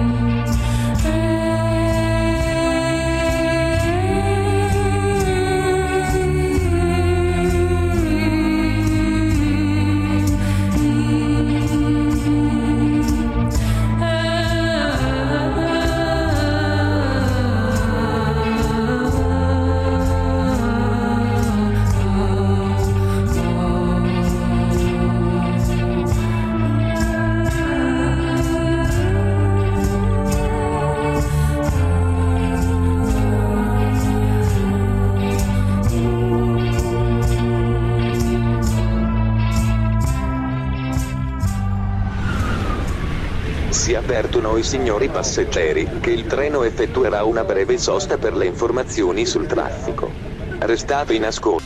Si avvertono i signori passeggeri che il treno effettuerà una breve sosta per le informazioni sul traffico. Restate in ascolto.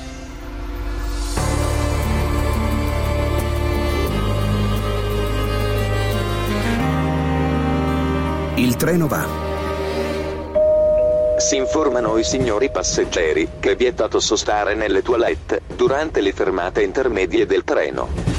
Il treno va. Si informano i signori passeggeri che è vietato sostare nelle toilette durante le fermate intermedie del treno.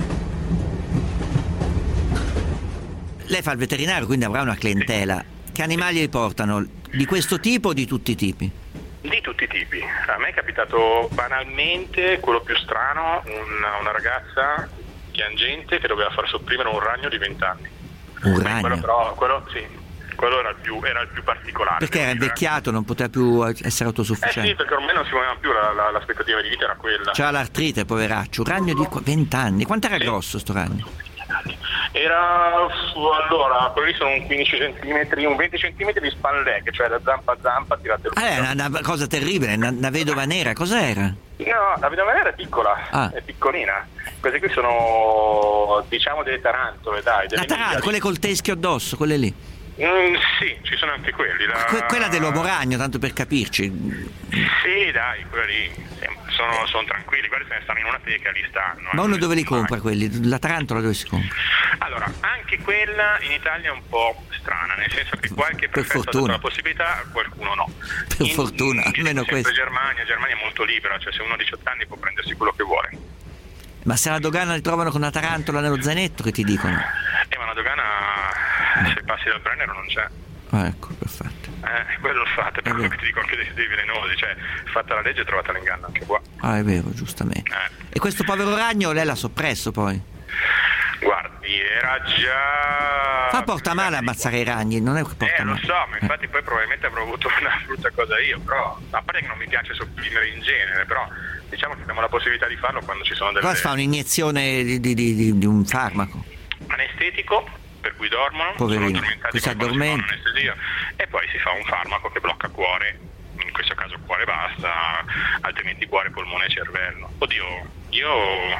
Lei fa il veterinario, quindi avrà una clientela. Che animali riportano? Di questo tipo o di tutti i tipi? Di tutti i tipi. A me è capitato banalmente, quello più strano, una, una ragazza piangente che doveva far sopprimere un ragno di venti anni. Un ragno? Quello però, quello sì, quello era il più, era il più particolare. Perché era invecchiato, non poteva più essere Eh autosufficiente. sì, perché ormai non si muoveva più, la, la, l'aspettativa di vita era quella. C'era l'artrite, poveraccio, un ragno di venti anni. Quanto era grosso sto ragno? Era, allora, quelli sono un quindici centimetri, un venti centimetri di span leg, cioè da zampa a zampa tirate Ah, è una, una cosa terribile, una, una vedova nera, cos'era? No, la vedova nera è piccola, Ah. è piccolina. Queste qui sono, diciamo, delle tarantole, dai. Delle La taranta, quelle col teschio addosso, quelle lì. Mm, sì, ci sono anche quelli. La... Que- quella dell'uomo ragno, tanto per capirci. Sì, dai, quella lì. Sono, sono tranquilli, quelli se ne stanno in una teca, lì stanno. Ma uno dove li compra quelli? La tarantola dove si compra? Allora, anche quella in Italia è un po' strana, nel senso che qualche prefetto ha dato fortuna. la possibilità, qualcuno no. Per fortuna, almeno Sempre questo. Germania, Germania è molto libera, cioè se uno ha diciotto anni può prendersi quello che vuole. Ma se alla dogana li trovano con una tarantola nello zainetto, che ti dicono? Eh, ma la dogana, se passi dal Brennero non c'è. Ah, ecco, perfetto. Eh, quello il fatto, per quello che ti dico anche dei, dei velenosi, cioè fatta la legge trovata l'inganno anche qua. Ah, è vero, giustamente. Eh. E questo povero ragno lei l'ha soppresso poi? Guardi, era già... Ma porta male ammazzare i ragni, non è che porta Eh, lo male. so, ma infatti poi probabilmente avrò avuto una brutta cosa io, però, a parte che non mi piace sopprimere in genere, però diciamo che abbiamo la possibilità di farlo quando ci sono delle... Cosa fa, un'iniezione di, di- di- di un farmaco? Anestetico, per cui dormono, Poverino, sono addormentati qui si quando si fa addormenta. un'anestesia, e poi si fa un farmaco che blocca cuore, in questo caso cuore basta, altrimenti cuore, polmone e cervello. Oddio, io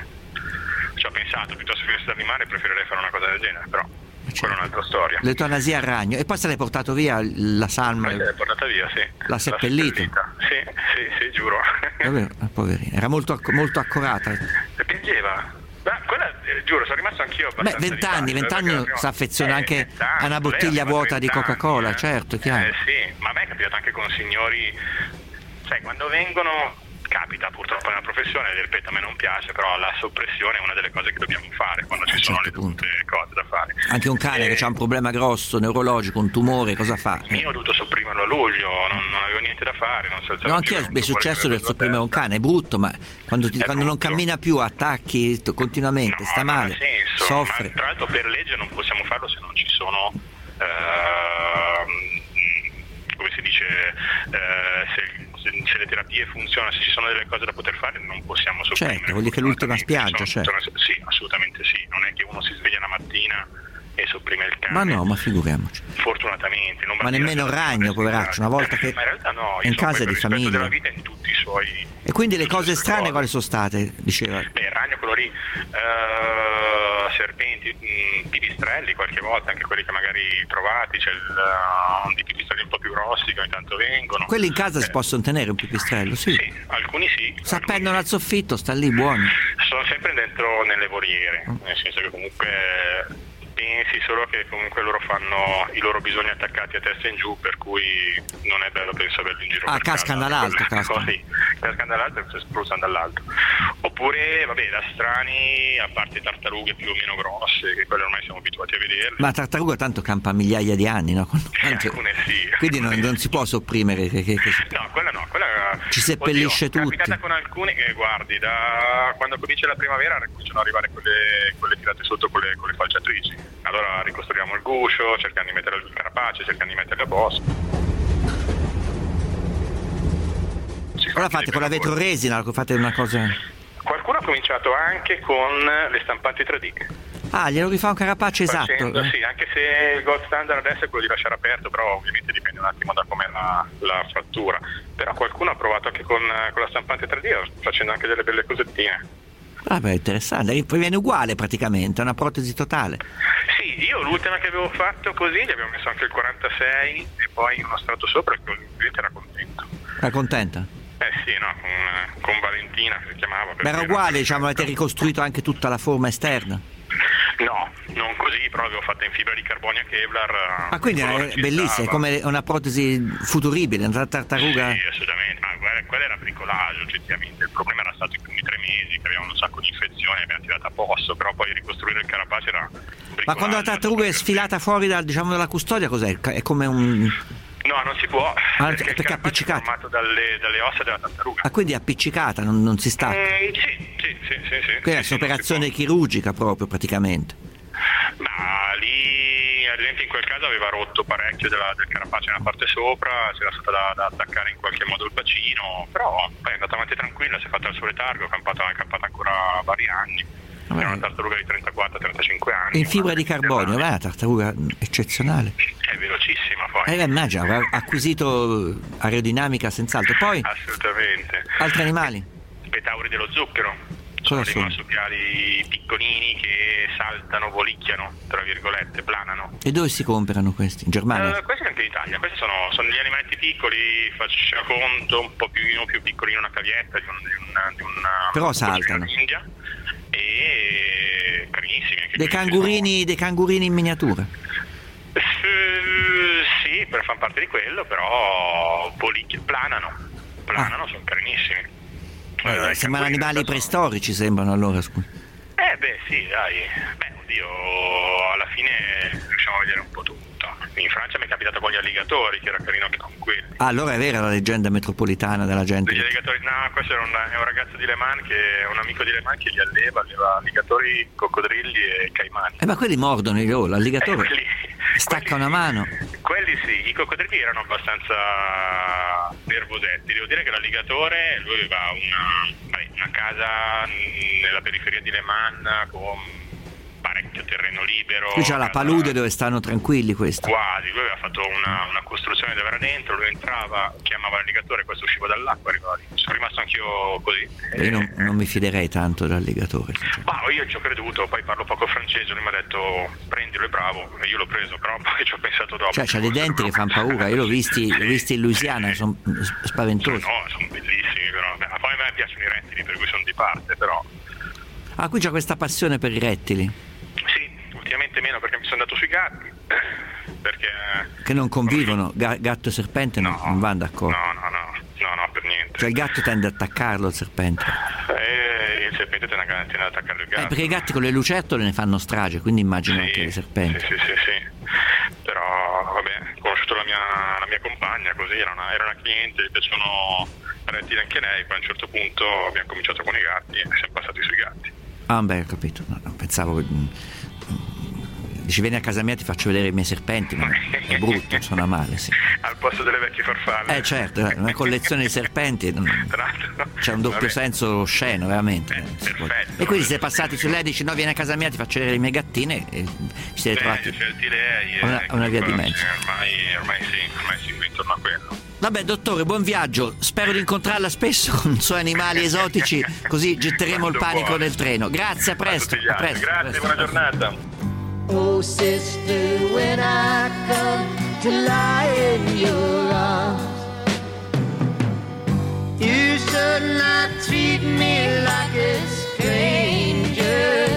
ci ho pensato, piuttosto che essere animale preferirei fare una cosa del genere, però quella è un'altra storia. L'eutanasia al ragno. E poi se l'hai portato via la salma? Poi l'hai portata via, sì. L'ha seppellito? Sì, sì, sì, giuro. Davvero? Ah, poverino. Era molto, acc- molto accurata. E piangeva. Ma quella, eh, giuro, sono rimasto anch'io Beh, abbastanza vent'anni, di fatto, vent'anni perché si affeziona eh, anche vent'anni, a una lei bottiglia aveva vuota di trent'anni, Coca-Cola, eh. certo, è chiaro. Eh sì, ma a me è capitato anche con signori, sai, quando vengono, capita purtroppo nella professione, ripeto, a me non piace, però la soppressione è una delle cose che dobbiamo fare quando ci sono le tutte cose da fare. Anche un cane Eh, che ha un problema grosso, neurologico, un tumore, cosa fa? Io ho dovuto sopprimerlo a luglio, non, non avevo niente da fare, non si alzava No, più, anch'io non mi è so quello successo che di avevo sopprimere un cane, è brutto, ma quando, ti- quando non cammina più, attacchi t- continuamente, sta non ha male, senso, soffre. ma tra l'altro per legge non possiamo farlo se non ci sono ehm, come si dice eh, se, se, se le terapie funzionano, se ci sono delle cose da poter fare non possiamo sopprimere. Certo, vuol dire che è l'ultima spiaggia, Sono- certo. sono- sì, assolutamente sì, non è che uno si sveglia la mattina e sopprime il cane. Ma no, ma figuriamoci. Fortunatamente. Non Ma nemmeno il ragno, poveraccio, una volta che Ma in realtà no, è in insomma, casa per di il rispetto famiglia. della vita in tutti i suoi... E quindi le cose strane quali sono state, diceva? Beh, il ragno quello lì, eh, serpenti, mh, pipistrelli qualche volta, anche quelli che magari trovati, c'è il, uh, dei pipistrelli un po' più grossi che ogni tanto vengono. Quelli in casa si possono tenere un pipistrello, sì. Sì, alcuni sì. Si appendono al soffitto, sta lì buoni. Sono sempre dentro nelle voriere, nel senso che comunque pensi solo che comunque loro fanno i loro bisogni attaccati a testa in giù, per cui non è bello penso averli in giro. Ah, per cascano casa. dall'alto, Quello- cascano. Sì, cascano dall'alto e si spruzzano dall'alto. Oppure, vabbè, da strani, a parte tartarughe più o meno grosse, che quelle ormai siamo abituati a vederle. Ma la tartaruga tanto campa migliaia di anni, no? Quando- quanto- Alcune sì. Quindi non, non si può sopprimere. Che, che- che- No, quella no, quella Ci seppellisce oddio, tutti. È capitata con alcuni che guardi, da quando comincia la primavera cominciano ad arrivare quelle, quelle tirate sotto con le, con le falciatrici. Allora ricostruiamo il guscio, cercando di mettere il carapace, cercando di mettere la bossa. Ora fate con la vetroresina, fate una cosa. Qualcuno ha cominciato anche con le stampanti tre D. Ah, glielo rifà un carapace esatto. Facendo, eh. sì, anche se il gold standard adesso è quello di lasciare aperto, però ovviamente dipende un attimo da com'è la, la frattura. Però qualcuno ha provato anche con, con la stampante tre D, facendo anche delle belle cosettine. Ah, beh, interessante. Poi viene uguale praticamente, è una protesi totale. Sì, io l'ultima che avevo fatto così, gli abbiamo messo anche il quarantasei e poi uno strato sopra e il cliente era contento. Era contenta? Eh sì, no, con, con Valentina che si chiamava. Ma era uguale, diciamo, avete ricostruito anche tutta la forma esterna? No, non così, però l'avevo fatta in fibra di carbonio Kevlar. Ah, quindi è bellissima, è come una protesi futuribile, una tartaruga. Sì, assolutamente, ma quella, quella era bricolage oggettivamente, il problema era stato i primi tre mesi, che avevano un sacco di infezioni, abbiamo tirato a posto, però poi ricostruire il carapace era bricolage. Ma quando la tartaruga è sfilata fuori dal, diciamo, dalla custodia, cos'è? È come un... No, No, non si può, Ah, perché, perché il è carapace è appiccicato. formato dalle, dalle ossa della tartaruga. Ah, quindi è appiccicata, non, non si stacca. Mm, sì, sì, sì, sì, sì. Quella è sì, un'operazione chirurgica proprio, praticamente. Ma lì, ad esempio, in quel caso aveva rotto parecchio della, del carapace nella parte sopra, c'era stata da, da attaccare in qualche modo il bacino, però poi è andata avanti tranquilla, si è fatta il suo letargo, è campata, è campata ancora vari anni. È una tartaruga di trentaquattro trentacinque anni. In fibra di carbonio, è una tartaruga eccezionale. È velocissima poi. Eh, immagino, ha acquisito aerodinamica senz'altro. Poi, assolutamente. altri animali? Petauri dello zucchero. Cosa Sono dei sono? marsupiali piccolini che saltano, volicchiano, tra virgolette, planano. E dove si comprano questi? In Germania? Eh, questi anche in Italia, questi sono, sono degli animaletti piccoli, faccia conto, un po' più, più piccoli di una cavietta, di, un, di, una, di una... Però saltano. India, e carinissimi anche Dei questi. cangurini, dei cangurini in miniatura? Eh, sì, per far parte di quello, però volicchiano, planano, planano, Ah. sono carinissimi. Eh, Eh, sembrano animali sono- preistorici, sembrano allora, scusa. Eh beh sì, dai, beh oddio, alla fine riusciamo a vedere un po' tutto. In Francia mi è capitato con gli alligatori, che era carino anche con quelli. Ah, allora è vera la leggenda metropolitana della gente. Degli alligatori, no, questo era un, è un ragazzo di Le Mans, che è un amico di Le Mans che li alleva, alleva alligatori, coccodrilli e caimani. Eh, ma quelli mordono, io, l'alligatore Eh, quelli- stacca una mano. Quelli sì, i coccodrilli erano abbastanza nervosetti. Devo dire che l'alligatore, lui aveva una, vabbè, una casa mh, nella periferia di Le Mans con parecchio terreno libero. Qui c'ha la casa- palude dove stanno tranquilli questi. Quasi, lui aveva fatto una, una costruzione dove era dentro, lui entrava, chiamava l'alligatore, questo usciva dall'acqua, arrivava lì. Sono rimasto anch'io così. Io non, non mi fiderei tanto dell'alligatore. Ma io ci ho creduto, poi parlo poco francese, lui mi ha detto prendilo, è bravo, e io l'ho preso, però poi ci ho pensato dopo. Cioè, c'ha dei denti che fanno paura. Io l'ho visti, l'ho visti in Louisiana, sono spaventosi. No, sono bellissimi, però. Beh, poi a me piacciono i rettili, per cui sono di parte, però. Ah, qui c'è questa passione per i rettili. Sì, ultimamente meno perché mi sono andato sui gatti, perché... Che non convivono, Ga- gatto e serpente non, non vanno d'accordo. No, no, no, no, no, per niente. Cioè il gatto tende ad attaccarlo, il serpente. E il serpente tende a, tende ad attaccare il gatto. Eh, perché i gatti con le lucertole ne fanno strage, quindi immagino Sì, anche i serpenti. Sì, sì, sì, sì. Però, vabbè, ho conosciuto la mia, la mia compagna, così, era una, era una cliente, gli piacciono rettili anche lei, poi a un certo punto abbiamo cominciato con i gatti e siamo passati sui gatti. Ah, beh, ho capito. No, no, pensavo che... mm, Dici, vieni a casa mia, ti faccio vedere i miei serpenti, ma è brutto, suona male, sì. Al posto delle vecchie farfalle. Eh certo, dai, una collezione di serpenti, non- c'è un doppio Vabbè. senso osceno, veramente. Perfetto. E quindi siete passati su lei, dici no, vieni a casa mia, ti faccio vedere le mie gattine e ci siete Beh, trovati. scelti lei, Una- eh, una via di però, mezzo. sì, Ormai, ormai sì, ormai si intorno a quello. Vabbè dottore, buon viaggio, spero di incontrarla spesso con i suoi animali esotici, così getteremo il panico nel treno. Grazie, a presto. A presto. Grazie, buona giornata. Oh, sister, when I come to lie in your arms, you should not treat me like a stranger.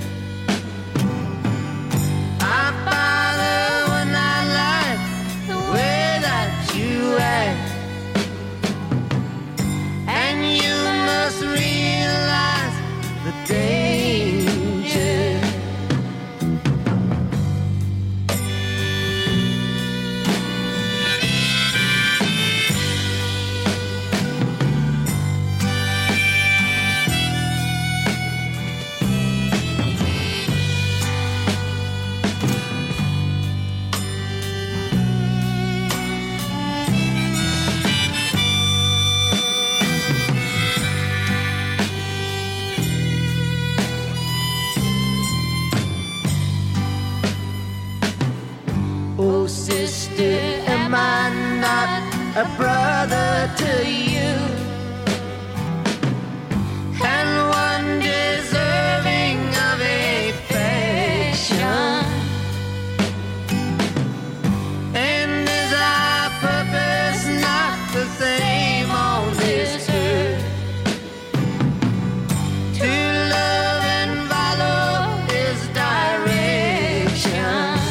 I bother when I like the way that you act, and you must realize the danger. Oh, sister, am I not a brother to you? And one deserving of affection. And is our purpose not the same on this earth? To love and follow His direction.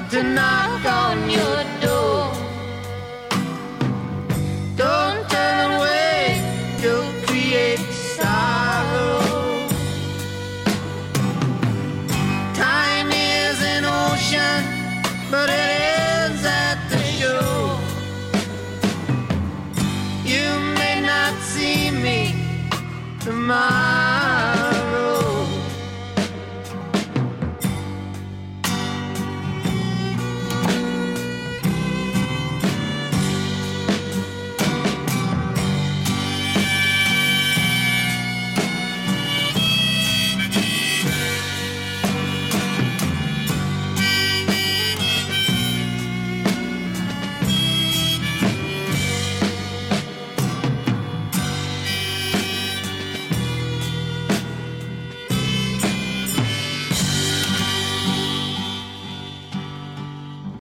to knock on your door. Don't turn away, you'll create sorrow. Time is an ocean, but it ends at the shore. You may not see me tomorrow.